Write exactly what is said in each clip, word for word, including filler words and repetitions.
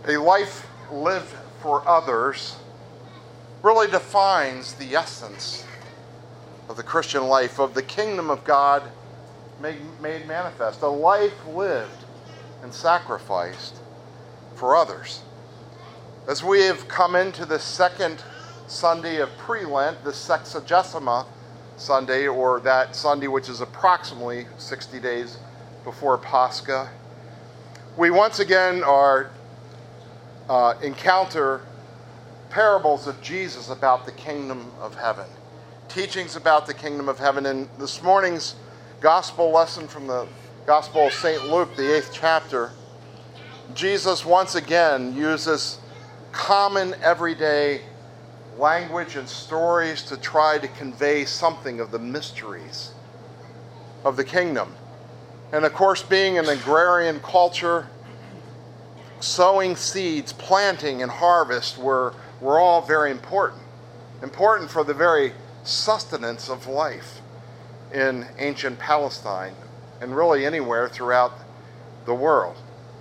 A life lived for others really defines the essence of the Christian life, of the kingdom of God made, made manifest. A life lived and sacrificed for others. As we have come into the second Sunday of pre-Lent, the Sexagesima Sunday, or that Sunday which is approximately sixty days before Pascha, we once again are uh, encounter parables of Jesus about the kingdom of heaven, teachings about the kingdom of heaven. In this morning's gospel lesson from the Gospel of Saint Luke, the eighth chapter, Jesus once again uses common everyday language and stories to try to convey something of the mysteries of the kingdom. And of course, being an agrarian culture, sowing seeds, planting, and harvest were, were all very important. Important for the very sustenance of life in ancient Palestine and really anywhere throughout the world.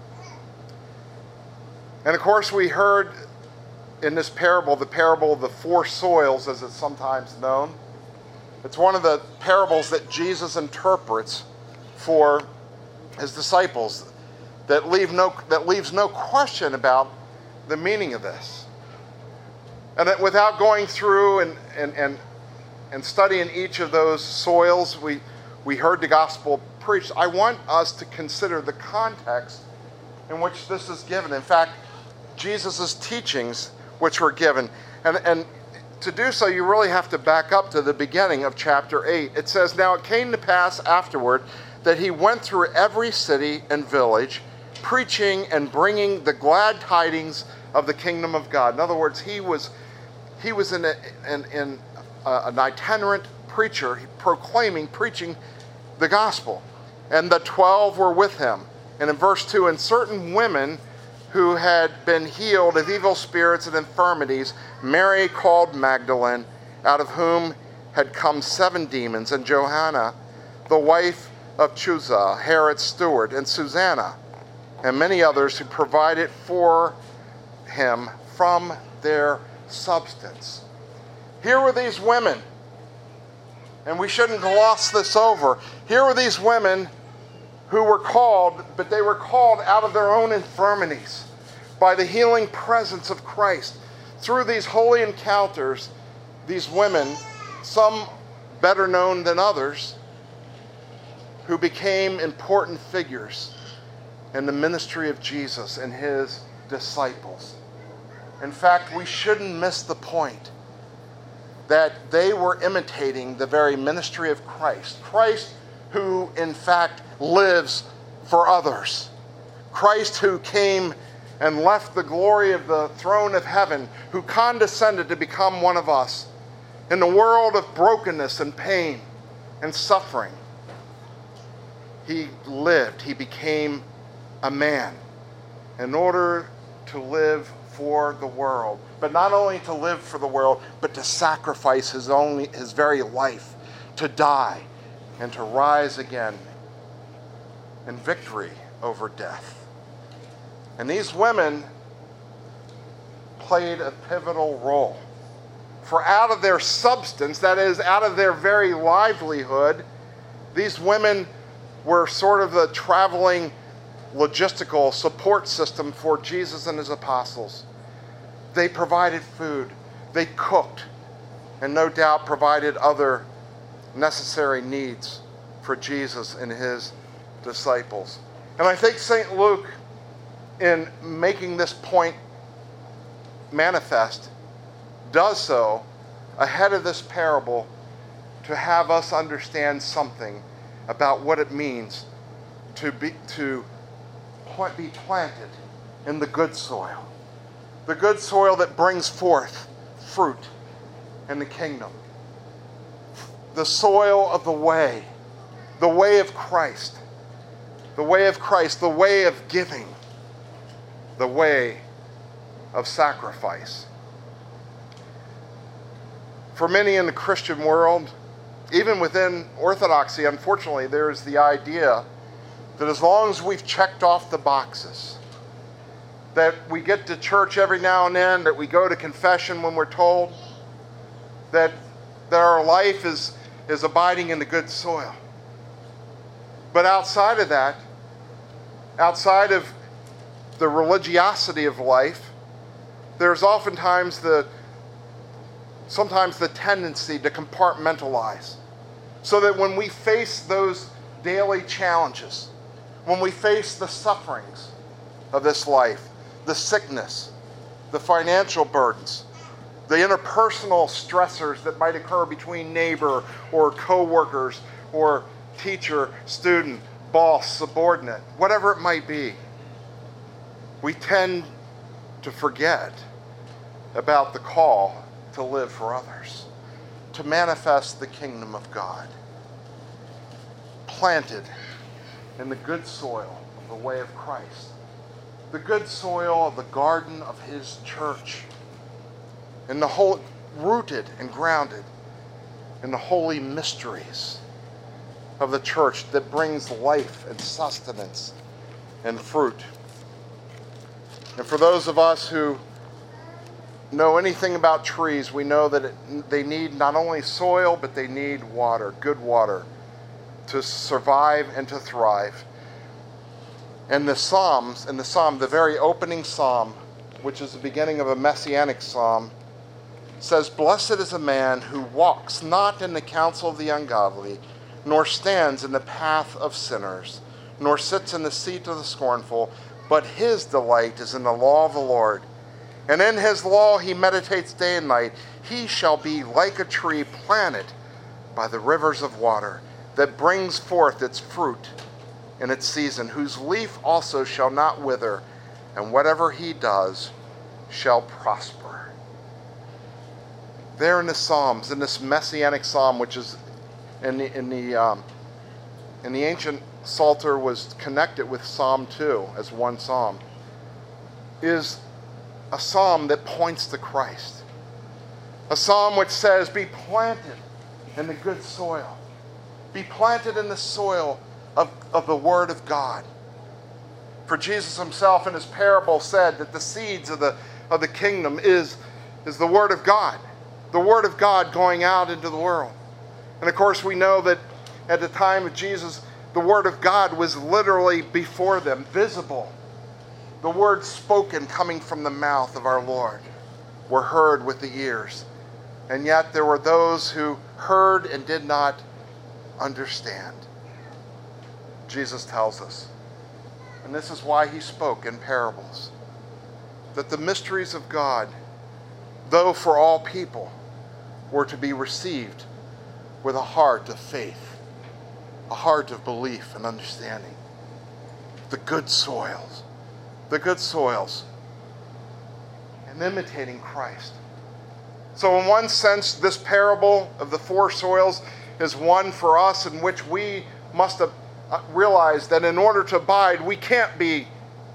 And of course, we heard in this parable, the parable of the four soils, as it's sometimes known. It's one of the parables that Jesus interprets for his disciples that leave no that leaves no question about the meaning of this. And that without going through and and and, and studying each of those soils, we we heard the gospel preached. I want us to consider the context in which this is given. In fact, Jesus' teachings which were given. And, and to do so, you really have to back up to the beginning of chapter eight. It says, "Now it came to pass afterward that he went through every city and village, preaching and bringing the glad tidings of the kingdom of God." In other words, he was he was in, a, in, in a, an itinerant preacher, proclaiming, preaching the gospel. And the twelve were with him. And in verse two, "And certain women who had been healed of evil spirits and infirmities, Mary called Magdalene, out of whom had come seven demons, and Johanna, the wife of Chuza, Herod's steward, and Susanna, and many others who provided for him from their substance." Here were these women, and we shouldn't gloss this over. Here were these women who were called, but they were called out of their own infirmities by the healing presence of Christ. Through these holy encounters, these women, some better known than others, who became important figures in the ministry of Jesus and his disciples. In fact, we shouldn't miss the point that they were imitating the very ministry of Christ. Christ who, in fact, lives for others. Christ who came and left the glory of the throne of heaven, who condescended to become one of us in the world of brokenness and pain and suffering. He lived, he became a man in order to live for the world. But not only to live for the world, but to sacrifice his only his very life, to die and to rise again in victory over death. And these women played a pivotal role. For out of their substance, that is, out of their very livelihood, these women were sort of the traveling logistical support system for Jesus and his apostles. They provided food, they cooked, and no doubt provided other necessary needs for Jesus and his disciples. And I think Saint Luke, in making this point manifest, does so ahead of this parable to have us understand something about what it means to be to be planted in the good soil. The good soil that brings forth fruit in the kingdom. The soil of the way, the way of Christ, the way of Christ, the way of giving, the way of sacrifice. For many in the Christian world, even within Orthodoxy, unfortunately, there is the idea that as long as we've checked off the boxes, that we get to church every now and then, that we go to confession when we're told, that, that our life is, is abiding in the good soil. But outside of that, outside of the religiosity of life, there's oftentimes the, sometimes the tendency to compartmentalize. So that when we face those daily challenges, when we face the sufferings of this life, the sickness, the financial burdens, the interpersonal stressors that might occur between neighbor or co-workers or teacher, student, boss, subordinate, whatever it might be, we tend to forget about the call to live for others, to manifest the kingdom of God, planted in the good soil of the way of Christ, the good soil of the garden of his church, in the whole, rooted and grounded in the holy mysteries of the church that brings life and sustenance and fruit. And for those of us who know anything about trees, we know that it, they need not only soil, but they need water, good water, to survive and to thrive. And the Psalms, in the Psalm, the very opening Psalm, which is the beginning of a messianic Psalm, says, "Blessed is a man who walks not in the counsel of the ungodly, nor stands in the path of sinners, nor sits in the seat of the scornful, but his delight is in the law of the Lord. And in his law he meditates day and night. He shall be like a tree planted by the rivers of water, that brings forth its fruit in its season, whose leaf also shall not wither, and whatever he does shall prosper." There in the Psalms, in this messianic psalm, which is in the in the um, in the ancient Psalter was connected with Psalm two as one psalm, is a psalm that points to Christ. A psalm which says, be planted in the good soil. Be planted in the soil of, of the Word of God. For Jesus himself in his parable said that the seeds of the, of the kingdom is, is the Word of God. The Word of God going out into the world. And of course we know that at the time of Jesus, the Word of God was literally before them, visible. The words spoken coming from the mouth of our Lord were heard with the ears. And yet there were those who heard and did not understand. Jesus tells us, and this is why he spoke in parables, that the mysteries of God, though for all people, were to be received with a heart of faith, a heart of belief and understanding. The good soils, the good soils, and imitating Christ. So in one sense, this parable of the four soils is one for us in which we must have realized that in order to abide, we can't be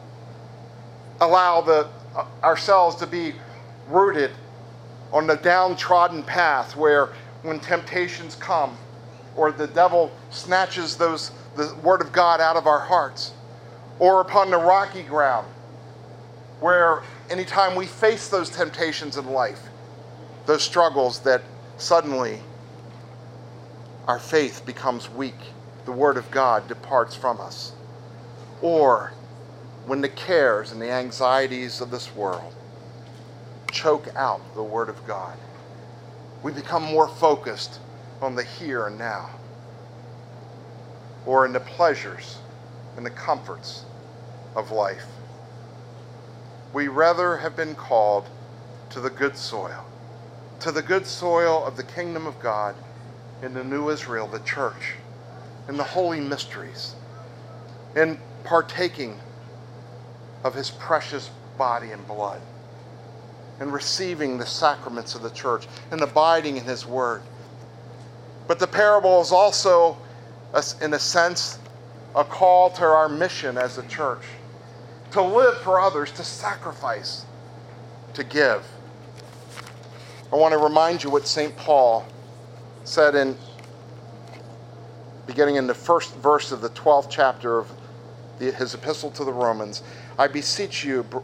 allow the uh, ourselves to be rooted on the downtrodden path where when temptations come or the devil snatches those the word of God out of our hearts, or upon the rocky ground where anytime we face those temptations in life, those struggles, that suddenly our faith becomes weak, the Word of God departs from us. Or when the cares and the anxieties of this world choke out the Word of God, we become more focused on the here and now, or in the pleasures and the comforts of life. We rather have been called to the good soil, to the good soil of the kingdom of God in the new Israel, the church, in the holy mysteries, in partaking of his precious body and blood, and receiving the sacraments of the church, and abiding in his word. But the parable is also, in a sense, a call to our mission as a church, to live for others, to sacrifice, to give. I want to remind you what Saint Paul said in, beginning in the first verse of the twelfth chapter of the, his epistle to the Romans. I beseech you,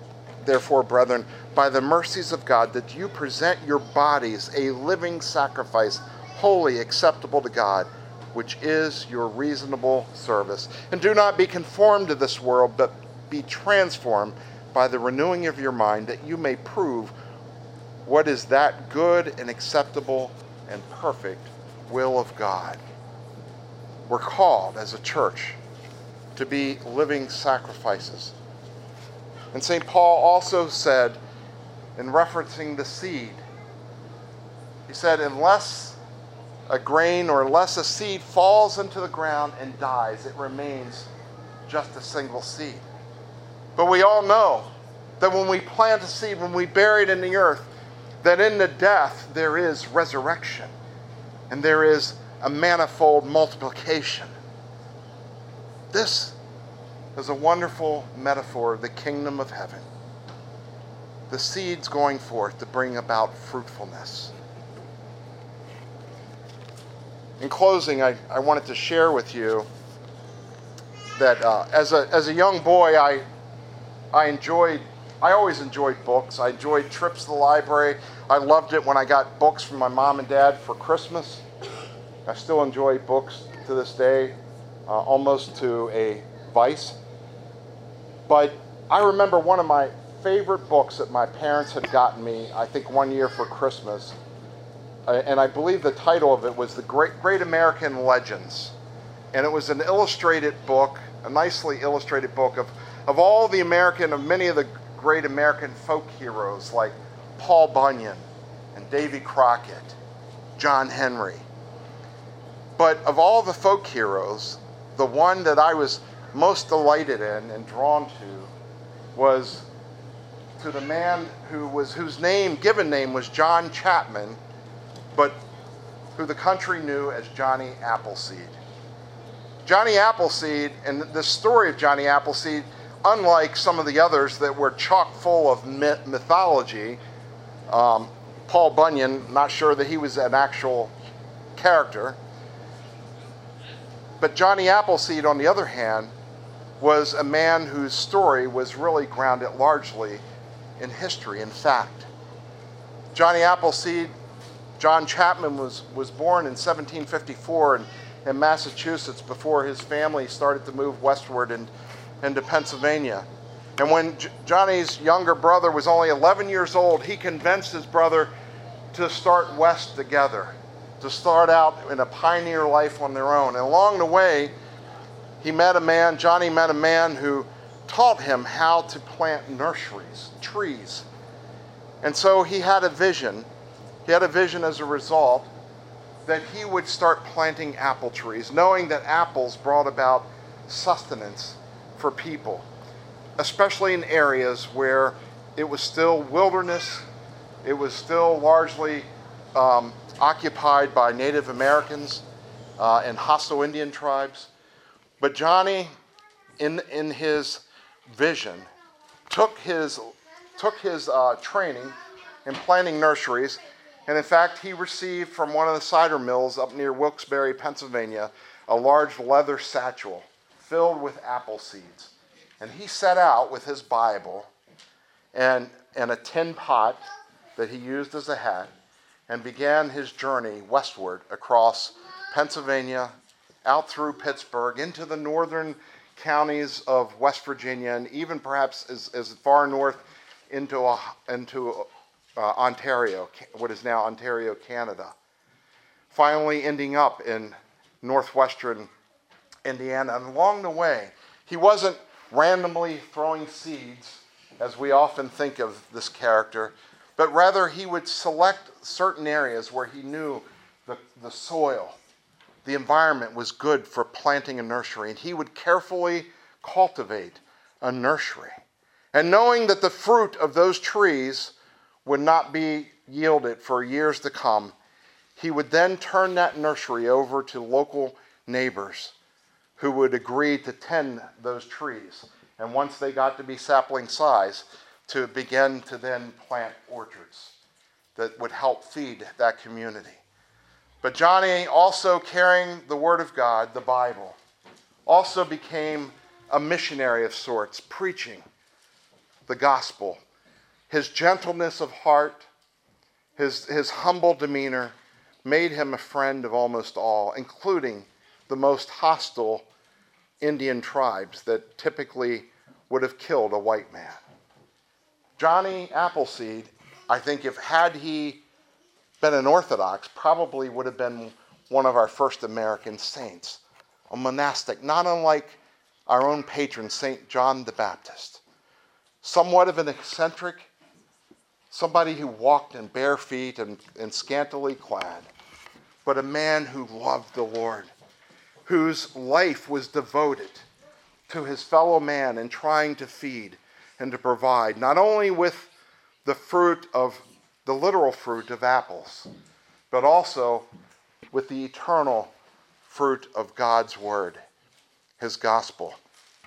therefore, brethren, by the mercies of God, that you present your bodies a living sacrifice, holy, acceptable to God, which is your reasonable service. And do not be conformed to this world, but be transformed by the renewing of your mind, that you may prove what is that good and acceptable and perfect will of God. We're called as a church to be living sacrifices. And Saint Paul also said, in referencing the seed, he said, unless a grain or unless a seed falls into the ground and dies, it remains just a single seed. But we all know that when we plant a seed, when we bury it in the earth, that in the death there is resurrection and there is a manifold multiplication. This is a wonderful metaphor of the kingdom of heaven. The seeds going forth to bring about fruitfulness. In closing, I, I wanted to share with you that uh, as a as a young boy, I I enjoyed I always enjoyed books. I enjoyed trips to the library. I loved it when I got books from my mom and dad for Christmas. I still enjoy books to this day, uh, almost to a vice. But I remember one of my favorite books that my parents had gotten me, I think one year for Christmas, uh, and I believe the title of it was The Great, Great American Legends. And it was an illustrated book, a nicely illustrated book of, of all the American, of many of the great American folk heroes like Paul Bunyan and Davy Crockett, John Henry. But of all the folk heroes, the one that I was most delighted in and drawn to was to the man who was whose name, given name was John Chapman, but who the country knew as Johnny Appleseed. Johnny Appleseed, and the story of Johnny Appleseed, unlike some of the others that were chock full of myth- mythology, um, Paul Bunyan, not sure that he was an actual character, but Johnny Appleseed, on the other hand, was a man whose story was really grounded largely in history, in fact. Johnny Appleseed, John Chapman, was, was born in seventeen fifty-four in, in Massachusetts before his family started to move westward and, into Pennsylvania. And when J- Johnny's younger brother was only eleven years old, he convinced his brother to start west together, to start out in a pioneer life on their own. And along the way, he met a man, Johnny met a man who taught him how to plant nurseries, trees. And so he had a vision. He had a vision as a result that he would start planting apple trees, knowing that apples brought about sustenance for people, especially in areas where it was still wilderness, it was still largely um, occupied by Native Americans uh, and hostile Indian tribes. But Johnny, in in his vision, took his took his uh, training in planting nurseries, and in fact, he received from one of the cider mills up near Wilkes-Barre, Pennsylvania, a large leather satchel filled with apple seeds. And he set out with his Bible and, and a tin pot that he used as a hat and began his journey westward across Pennsylvania, out through Pittsburgh, into the northern counties of West Virginia, and even perhaps as, as far north into, a, into uh, Ontario, what is now Ontario, Canada. Finally ending up in northwestern Indiana. And along the way, he wasn't randomly throwing seeds, as we often think of this character, but rather he would select certain areas where he knew the, the soil, the environment was good for planting a nursery, and he would carefully cultivate a nursery. And knowing that the fruit of those trees would not be yielded for years to come, he would then turn that nursery over to local neighbors who would agree to tend those trees. And once they got to be sapling size, to begin to then plant orchards that would help feed that community. But Johnny, also carrying the Word of God, the Bible, also became a missionary of sorts, preaching the gospel His gentleness of heart, his, his humble demeanor made him a friend of almost all, including the most hostile Indian tribes that typically would have killed a white man. Johnny Appleseed, I think if had he been an Orthodox, probably would have been one of our first American saints, a monastic, not unlike our own patron, Saint John the Baptist. Somewhat of an eccentric, somebody who walked in bare feet and, and scantily clad, but a man who loved the Lord, whose life was devoted to his fellow man in trying to feed and to provide, not only with the fruit of, the literal fruit of apples, but also with the eternal fruit of God's word, his gospel.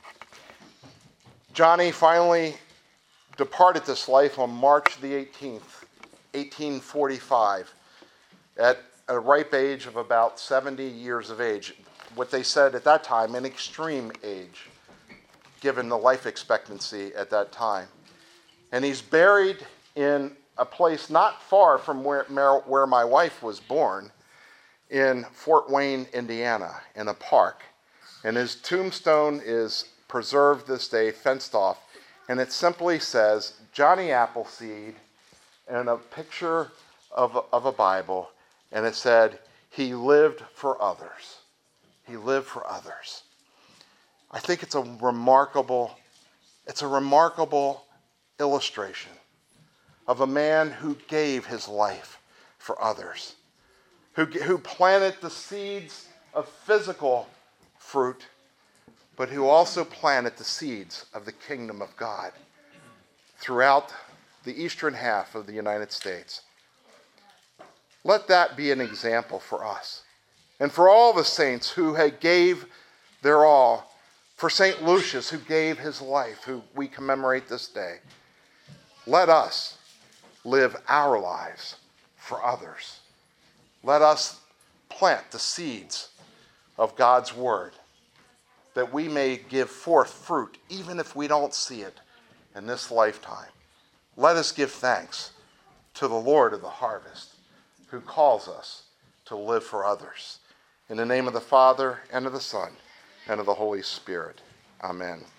Johnny finally departed this life on March the eighteenth, eighteen forty-five, at a ripe age of about seventy years of age. What they said at that time, an extreme age, given the life expectancy at that time. And he's buried in a place not far from where, where my wife was born, in Fort Wayne, Indiana, in a park. And his tombstone is preserved this day, fenced off, and it simply says, Johnny Appleseed, and a picture of, of a Bible, and it said, he lived for others. He lived for others. I think it's a remarkable, it's a remarkable illustration of a man who gave his life for others, who, who planted the seeds of physical fruit, but who also planted the seeds of the kingdom of God throughout the eastern half of the United States. Let that be an example for us and for all the saints who had gave their all, for Saint Lucius who gave his life, who we commemorate this day. Let us live our lives for others. Let us plant the seeds of God's word, that we may give forth fruit, even if we don't see it in this lifetime. Let us give thanks to the Lord of the harvest, who calls us to live for others. In the name of the Father, and of the Son, and of the Holy Spirit. Amen.